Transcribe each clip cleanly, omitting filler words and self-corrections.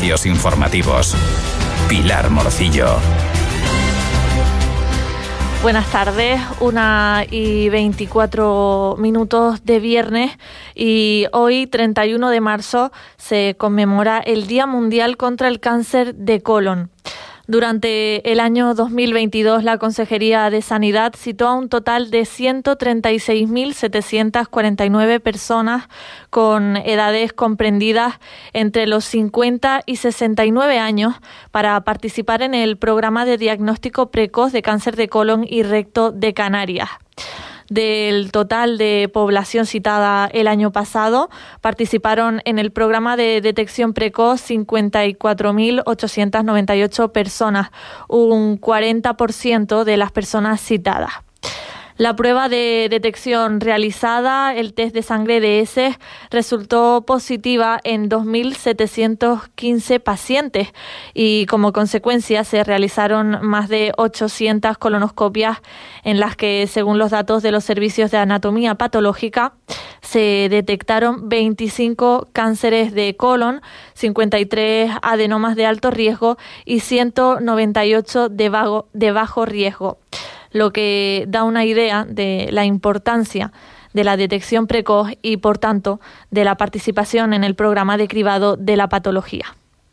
Servicios informativos. Pilar Morcillo. Buenas tardes, 1:24 de viernes, y hoy, 31 de marzo, se conmemora el Día Mundial contra el Cáncer de Colon. Durante el año 2022, la Consejería de Sanidad citó a un total de 136.749 personas con edades comprendidas entre los 50 y 69 años para participar en el programa de diagnóstico precoz de cáncer de colon y recto de Canarias. Del total de población citada el año pasado, participaron en el programa de detección precoz 54.898 personas, un 40% de las personas citadas. La prueba de detección realizada, el test de sangre de heces, resultó positiva en 2.715 pacientes y como consecuencia se realizaron más de 800 colonoscopias en las que, según los datos de los servicios de anatomía patológica, se detectaron 25 cánceres de colon, 53 adenomas de alto riesgo y 198 de bajo riesgo, lo que da una idea de la importancia de la detección precoz y, por tanto, de la participación en el programa de cribado de la patología.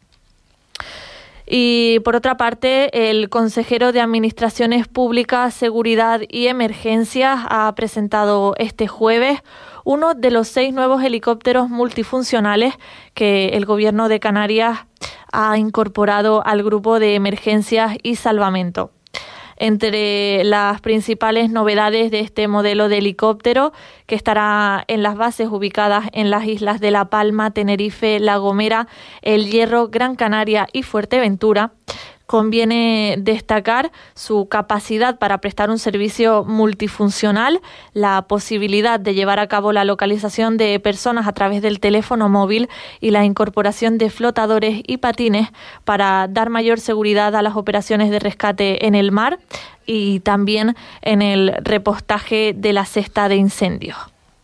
Y, por otra parte, el consejero de Administraciones Públicas, Seguridad y Emergencias ha presentado este jueves uno de los 6 nuevos helicópteros multifuncionales que el Gobierno de Canarias ha incorporado al grupo de emergencias y salvamento. Entre las principales novedades de este modelo de helicóptero, que estará en las bases ubicadas en las islas de La Palma, Tenerife, La Gomera, El Hierro, Gran Canaria y Fuerteventura, conviene destacar su capacidad para prestar un servicio multifuncional, la posibilidad de llevar a cabo la localización de personas a través del teléfono móvil y la incorporación de flotadores y patines para dar mayor seguridad a las operaciones de rescate en el mar y también en el repostaje de la cesta de incendios.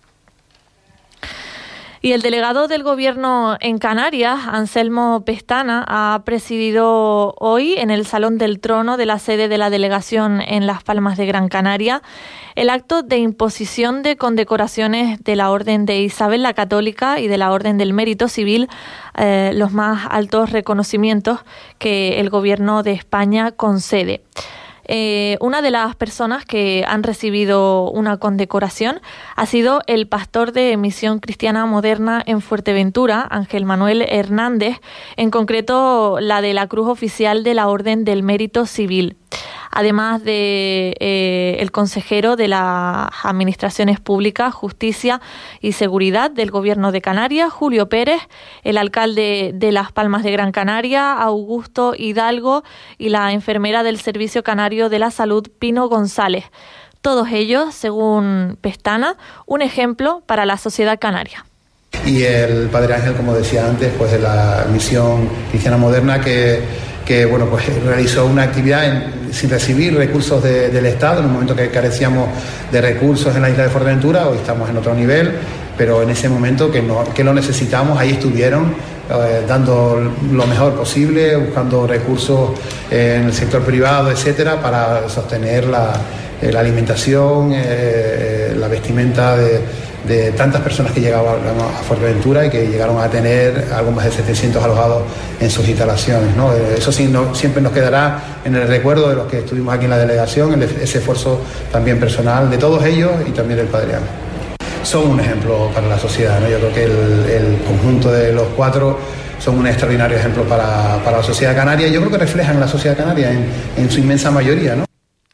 Y el delegado del Gobierno en Canarias, Anselmo Pestana, ha presidido hoy en el Salón del Trono de la sede de la delegación en Las Palmas de Gran Canaria el acto de imposición de condecoraciones de la Orden de Isabel la Católica y de la Orden del Mérito Civil, los más altos reconocimientos que el Gobierno de España concede. Una de las personas que han recibido una condecoración ha sido el pastor de Misión Cristiana Moderna en Fuerteventura, Ángel Manuel Hernández, en concreto la de la Cruz Oficial de la Orden del Mérito Civil. Además de el consejero de las Administraciones Públicas, Justicia y Seguridad del Gobierno de Canarias, Julio Pérez, el alcalde de Las Palmas de Gran Canaria, Augusto Hidalgo, y la enfermera del Servicio Canario de la Salud, Pino González. Todos ellos, según Pestana, un ejemplo para la sociedad canaria. Y el Padre Ángel, como decía antes, pues de la Misión Cristiana Moderna, que bueno, pues realizó una actividad sin recibir recursos del Estado en un momento que carecíamos de recursos en la isla de Fuerteventura. Hoy estamos en otro nivel, pero en ese momento que lo necesitamos, ahí estuvieron dando lo mejor posible, buscando recursos en el sector privado, etcétera, para sostener la alimentación, la vestimenta de tantas personas que llegaban a Fuerteventura y que llegaron a tener algo más de 700 alojados en sus instalaciones, ¿no? Eso sí, siempre nos quedará en el recuerdo de los que estuvimos aquí en la delegación, ese esfuerzo también personal de todos ellos y también del Padre Ángel. Son un ejemplo para la sociedad, ¿no? Yo creo que el conjunto de los 4 son un extraordinario ejemplo para la sociedad canaria, y yo creo que reflejan la sociedad canaria en su inmensa mayoría, ¿no?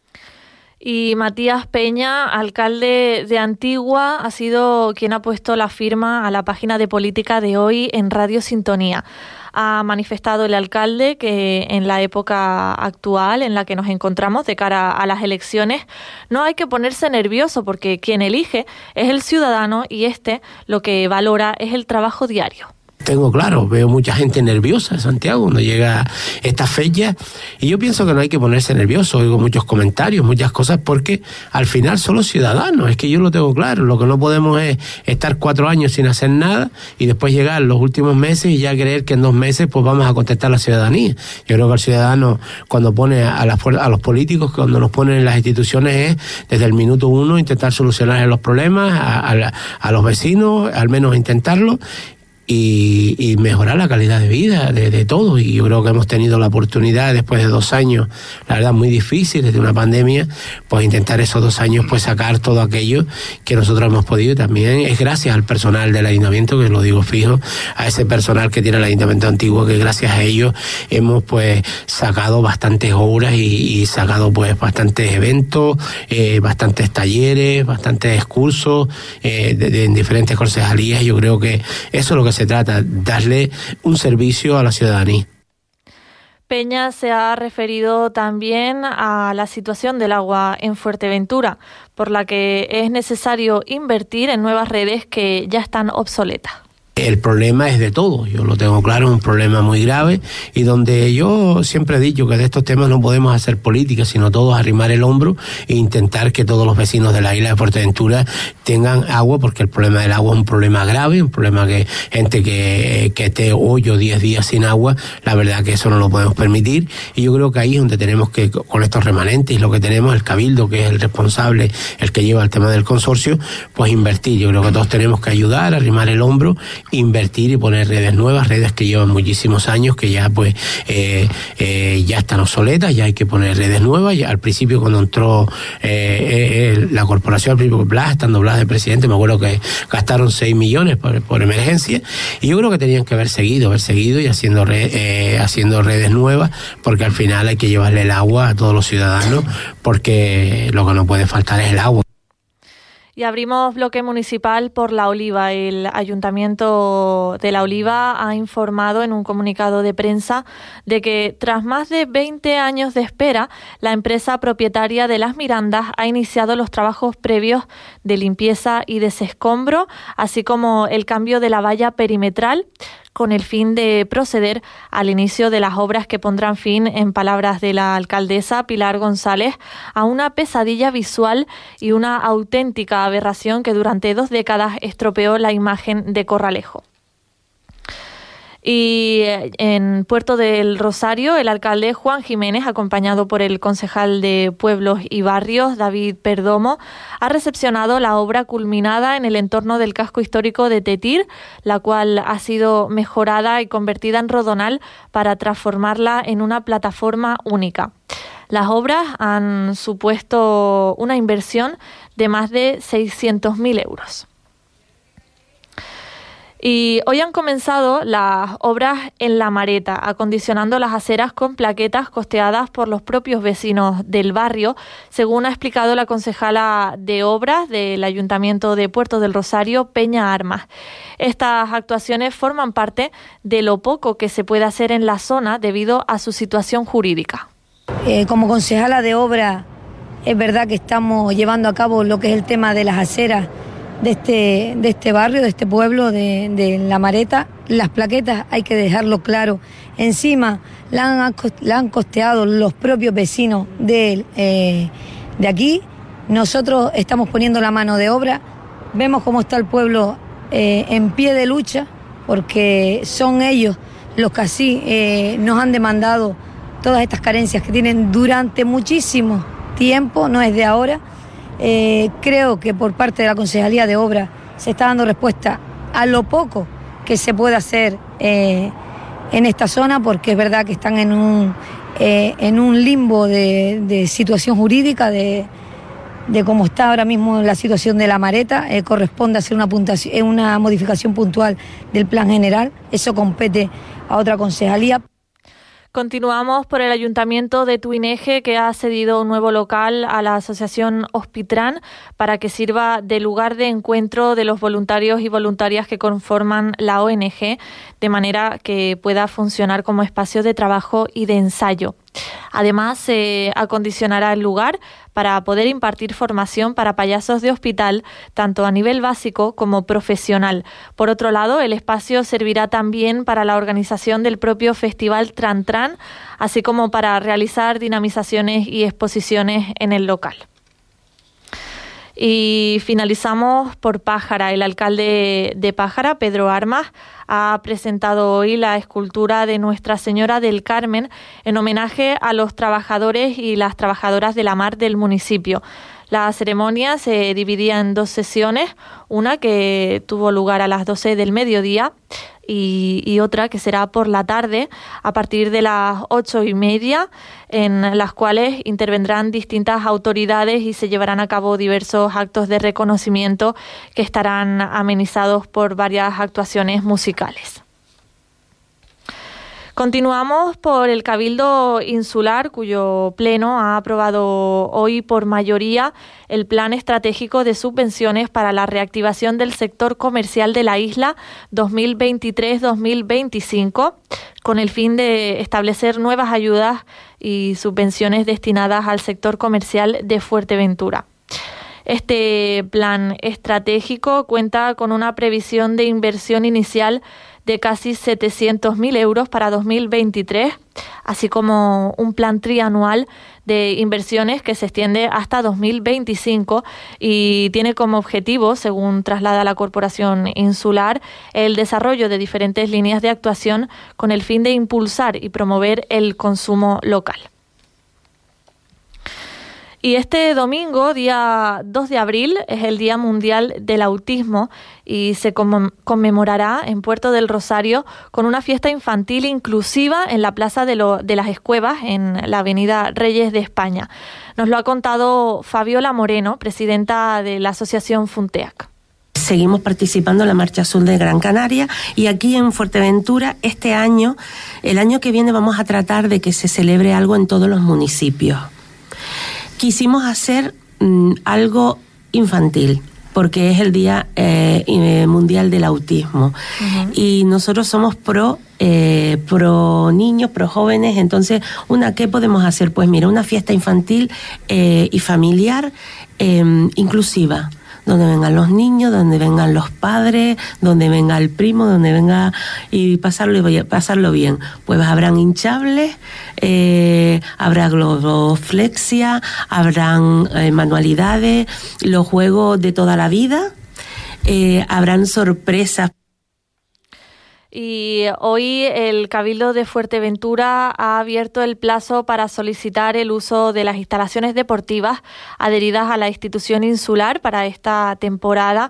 Y Matías Peña, alcalde de Antigua, ha sido quien ha puesto la firma a la página de política de hoy en Radio Sintonía. Ha manifestado el alcalde que en la época actual en la que nos encontramos de cara a las elecciones no hay que ponerse nervioso porque quien elige es el ciudadano y lo que valora es el trabajo diario. tengo claro, veo mucha gente nerviosa en Santiago cuando llega esta fecha, y yo pienso que no hay que ponerse nervioso. Oigo muchos comentarios, muchas cosas, porque al final son los ciudadanos, es que yo lo tengo claro. Lo que no podemos es estar 4 años sin hacer nada y después llegar los últimos meses y ya creer que en 2 meses pues vamos a contestar a la ciudadanía. Yo creo que el ciudadano, cuando pone a los políticos, cuando nos ponen en las instituciones, es desde el minuto 1 intentar solucionar los problemas a los vecinos, al menos intentarlo, y mejorar la calidad de vida de todos. Y yo creo que hemos tenido la oportunidad, después de 2 años, la verdad, muy difíciles de una pandemia, pues intentar esos 2 años pues sacar todo aquello que nosotros hemos podido. Y también es gracias al personal del ayuntamiento, que lo digo fijo, a ese personal que tiene el ayuntamiento antiguo, que gracias a ellos hemos pues sacado bastantes obras y sacado pues bastantes eventos, bastantes talleres, bastantes cursos en diferentes concejalías. Yo creo que eso es lo que se trata, darle un servicio a la ciudadanía. Peña se ha referido también a la situación del agua en Fuerteventura, por la que es necesario invertir en nuevas redes que ya están obsoletas. El problema es de todos, yo lo tengo claro, es un problema muy grave, y donde yo siempre he dicho que de estos temas no podemos hacer política, sino todos arrimar el hombro e intentar que todos los vecinos de la isla de Fuerteventura tengan agua, porque el problema del agua es un problema grave, un problema que gente que esté 8 o 10 días sin agua, la verdad que eso no lo podemos permitir. Y yo creo que ahí es donde tenemos que, con estos remanentes, lo que tenemos, el Cabildo, que es el responsable, el que lleva el tema del consorcio, pues invertir. Yo creo que todos tenemos que ayudar, arrimar el hombro, invertir y poner redes nuevas, redes que llevan muchísimos años, que ya pues ya están obsoletas, ya hay que poner redes nuevas. Ya al principio, cuando entró la corporación, al principio Blas, estando Blas de presidente, me acuerdo que gastaron 6 millones por emergencia, y yo creo que tenían que haber seguido y haciendo redes nuevas, porque al final hay que llevarle el agua a todos los ciudadanos, porque lo que no puede faltar es el agua. Y abrimos bloque municipal por La Oliva. El Ayuntamiento de La Oliva ha informado en un comunicado de prensa de que tras más de 20 años de espera, la empresa propietaria de Las Mirandas ha iniciado los trabajos previos de limpieza y desescombro, así como el cambio de la valla perimetral, con el fin de proceder al inicio de las obras que pondrán fin, en palabras de la alcaldesa Pilar González, a una pesadilla visual y una auténtica aberración que durante 2 décadas estropeó la imagen de Corralejo. Y en Puerto del Rosario, el alcalde Juan Jiménez, acompañado por el concejal de Pueblos y Barrios, David Perdomo, ha recepcionado la obra culminada en el entorno del casco histórico de Tetir, la cual ha sido mejorada y convertida en rodonal para transformarla en una plataforma única. Las obras han supuesto una inversión de más de 600.000 euros. Y hoy han comenzado las obras en La Mareta, acondicionando las aceras con plaquetas costeadas por los propios vecinos del barrio, según ha explicado la concejala de Obras del Ayuntamiento de Puerto del Rosario, Peña Armas. Estas actuaciones forman parte de lo poco que se puede hacer en la zona debido a su situación jurídica. Como concejala de Obras, es verdad que estamos llevando a cabo lo que es el tema de las aceras de este barrio, de este pueblo de La Mareta. Las plaquetas, hay que dejarlo claro, encima la han costeado los propios vecinos de aquí. Nosotros estamos poniendo la mano de obra, vemos cómo está el pueblo en pie de lucha, porque son ellos los que así nos han demandado todas estas carencias que tienen durante muchísimo tiempo, no es de ahora. Creo que por parte de la Concejalía de Obras se está dando respuesta a lo poco que se puede hacer en esta zona, porque es verdad que están en un limbo de situación jurídica, de cómo está ahora mismo la situación de La Mareta. Corresponde hacer una modificación puntual del plan general, eso compete a otra concejalía. Continuamos por el Ayuntamiento de Tuineje, que ha cedido un nuevo local a la Asociación Hospitran para que sirva de lugar de encuentro de los voluntarios y voluntarias que conforman la ONG, de manera que pueda funcionar como espacio de trabajo y de ensayo. Además, se acondicionará el lugar para poder impartir formación para payasos de hospital, tanto a nivel básico como profesional. Por otro lado, el espacio servirá también para la organización del propio Festival Tran Tran, así como para realizar dinamizaciones y exposiciones en el local. Y finalizamos por Pájara. El alcalde de Pájara, Pedro Armas, ha presentado hoy la escultura de Nuestra Señora del Carmen en homenaje a los trabajadores y las trabajadoras de la mar del municipio. La ceremonia se dividía en 2 sesiones, una que tuvo lugar a las 12 del mediodía y otra que será por la tarde a partir de las 8:30, en las cuales intervendrán distintas autoridades y se llevarán a cabo diversos actos de reconocimiento que estarán amenizados por varias actuaciones musicales. Continuamos por el Cabildo Insular, cuyo pleno ha aprobado hoy por mayoría el Plan Estratégico de Subvenciones para la Reactivación del Sector Comercial de la isla 2023-2025, con el fin de establecer nuevas ayudas y subvenciones destinadas al sector comercial de Fuerteventura. Este plan estratégico cuenta con una previsión de inversión inicial de casi 700.000 euros para 2023, así como un plan trianual de inversiones que se extiende hasta 2025 y tiene como objetivo, según traslada la Corporación Insular, el desarrollo de diferentes líneas de actuación con el fin de impulsar y promover el consumo local. Y este domingo, día 2 de abril, es el Día Mundial del Autismo y se conmemorará en Puerto del Rosario con una fiesta infantil inclusiva en la Plaza de las Escuevas, en la Avenida Reyes de España. Nos lo ha contado Fabiola Moreno, presidenta de la Asociación Funteac. Seguimos participando en la Marcha Azul de Gran Canaria y aquí en Fuerteventura este año, el año que viene vamos a tratar de que se celebre algo en todos los municipios. Quisimos hacer algo infantil, porque es el Día Mundial del Autismo. Uh-huh. Y nosotros somos pro niños, pro jóvenes. Entonces, ¿qué podemos hacer? Pues mira, una fiesta infantil y familiar inclusiva, donde vengan los niños, donde vengan los padres, donde venga el primo, donde venga y pasarlo bien. Pues habrán hinchables, habrá globoflexia, habrán manualidades, los juegos de toda la vida, habrán sorpresas. Y hoy el Cabildo de Fuerteventura ha abierto el plazo para solicitar el uso de las instalaciones deportivas adheridas a la institución insular para esta temporada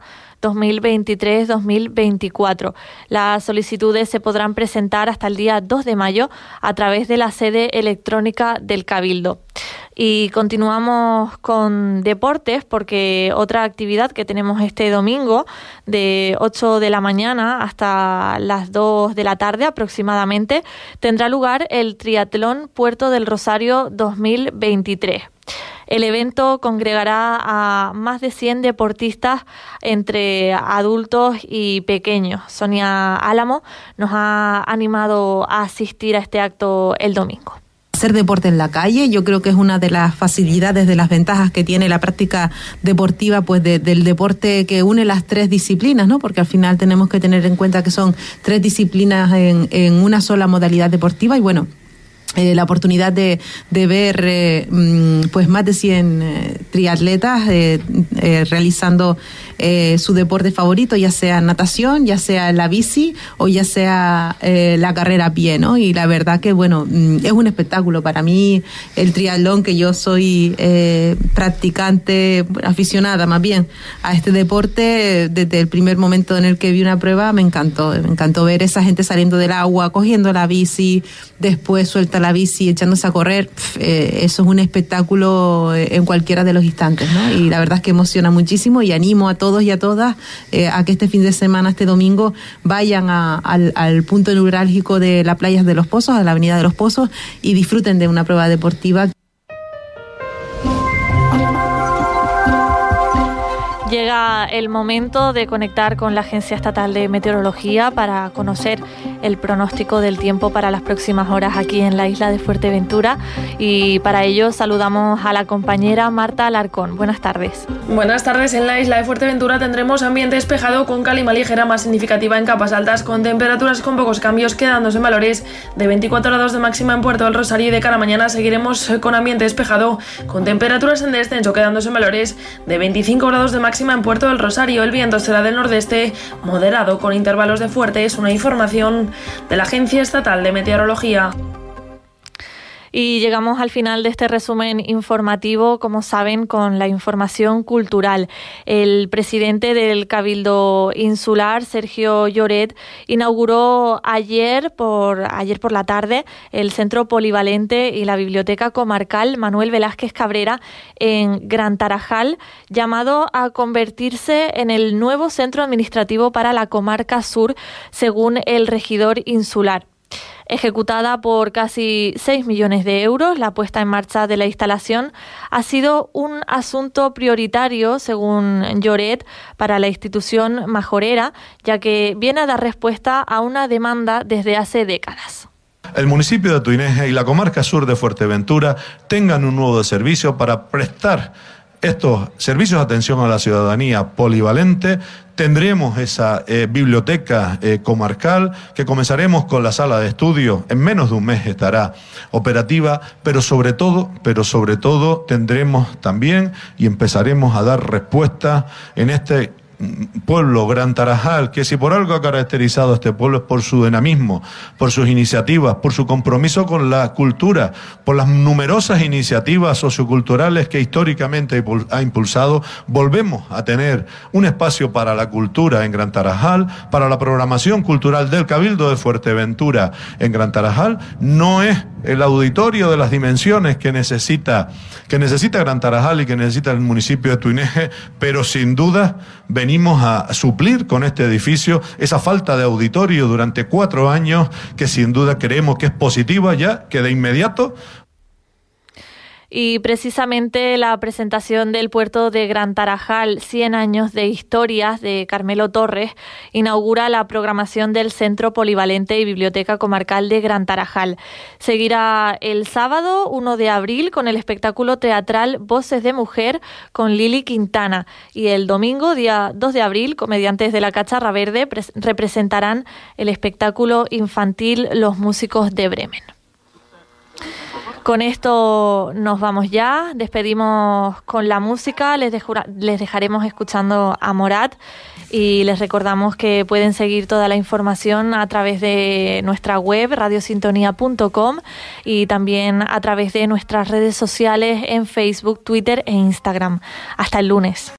2023-2024. Las solicitudes se podrán presentar hasta el día 2 de mayo a través de la sede electrónica del Cabildo. Y continuamos con deportes porque otra actividad que tenemos este domingo de 8 de la mañana hasta las 2 de la tarde aproximadamente tendrá lugar el Triatlón Puerto del Rosario 2023. El evento congregará a más de 100 deportistas entre adultos y pequeños. Sonia Álamo nos ha animado a asistir a este acto el domingo. Hacer deporte en la calle, yo creo que es una de las facilidades, de las ventajas que tiene la práctica deportiva, pues del deporte que une las 3 disciplinas, ¿no? Porque al final tenemos que tener en cuenta que son 3 disciplinas en una sola modalidad deportiva y bueno, la oportunidad de ver pues más de 100 triatletas realizando su deporte favorito, ya sea natación, ya sea la bici o ya sea la carrera a pie, ¿no? Y la verdad que bueno, es un espectáculo para mí el triatlón, que yo soy practicante, aficionada más bien a este deporte. Desde el primer momento en el que vi una prueba me encantó ver esa gente saliendo del agua, cogiendo la bici, después suelta la bici, echándose a correr. Eso es un espectáculo en cualquiera de los instantes, ¿no? Y la verdad es que emociona muchísimo y animo a todos y a todas a que este fin de semana, este domingo, vayan al punto neurálgico de las playas de Los Pozos, a la avenida de Los Pozos, y disfruten de una prueba deportiva. Llega el momento de conectar con la Agencia Estatal de Meteorología para conocer el pronóstico del tiempo para las próximas horas aquí en la isla de Fuerteventura, y para ello saludamos a la compañera Marta Alarcón. Buenas tardes. Buenas tardes. En la isla de Fuerteventura tendremos ambiente despejado con calima ligera más significativa en capas altas, con temperaturas con pocos cambios, quedándose en valores de 24 grados de máxima en Puerto del Rosario, y de cara a mañana seguiremos con ambiente despejado con temperaturas en descenso, quedándose en valores de 25 grados de máxima en Puerto del Rosario. El viento será del nordeste moderado con intervalos de fuerte. Es una información de la Agencia Estatal de Meteorología. Y llegamos al final de este resumen informativo, como saben, con la información cultural. El presidente del Cabildo Insular, Sergio Lloret, inauguró ayer por la tarde el Centro Polivalente y la Biblioteca Comarcal Manuel Velázquez Cabrera en Gran Tarajal, llamado a convertirse en el nuevo centro administrativo para la Comarca Sur, según el regidor insular. Ejecutada por casi 6 millones de euros, la puesta en marcha de la instalación ha sido un asunto prioritario, según Lloret, para la institución majorera, ya que viene a dar respuesta a una demanda desde hace décadas. El municipio de Tuineje y la comarca sur de Fuerteventura tengan un nuevo servicio para prestar estos servicios de atención a la ciudadanía polivalente. Tendremos esa biblioteca comarcal que comenzaremos con la sala de estudio. En menos de un mes estará operativa, pero sobre todo tendremos también y empezaremos a dar respuesta en este pueblo Gran Tarajal, que si por algo ha caracterizado a este pueblo es por su dinamismo, por sus iniciativas, por su compromiso con la cultura, por las numerosas iniciativas socioculturales que históricamente ha impulsado. Volvemos a tener un espacio para la cultura en Gran Tarajal, para la programación cultural del Cabildo de Fuerteventura en Gran Tarajal. No es el auditorio de las dimensiones que necesita Gran Tarajal y que necesita el municipio de Tuineje, pero sin duda venimos a suplir con este edificio esa falta de auditorio durante 4 años, que sin duda creemos que es positiva ya, que de inmediato. Y precisamente la presentación del puerto de Gran Tarajal, 100 años de historias, de Carmelo Torres, inaugura la programación del Centro Polivalente y Biblioteca Comarcal de Gran Tarajal. Seguirá el sábado 1 de abril con el espectáculo teatral Voces de Mujer con Lili Quintana, y el domingo, día 2 de abril, comediantes de la Cacharra Verde representarán el espectáculo infantil Los Músicos de Bremen. Con esto nos vamos ya, despedimos con la música, les dejaremos escuchando a Morat, y les recordamos que pueden seguir toda la información a través de nuestra web radiosintonía.com y también a través de nuestras redes sociales en Facebook, Twitter e Instagram. Hasta el lunes.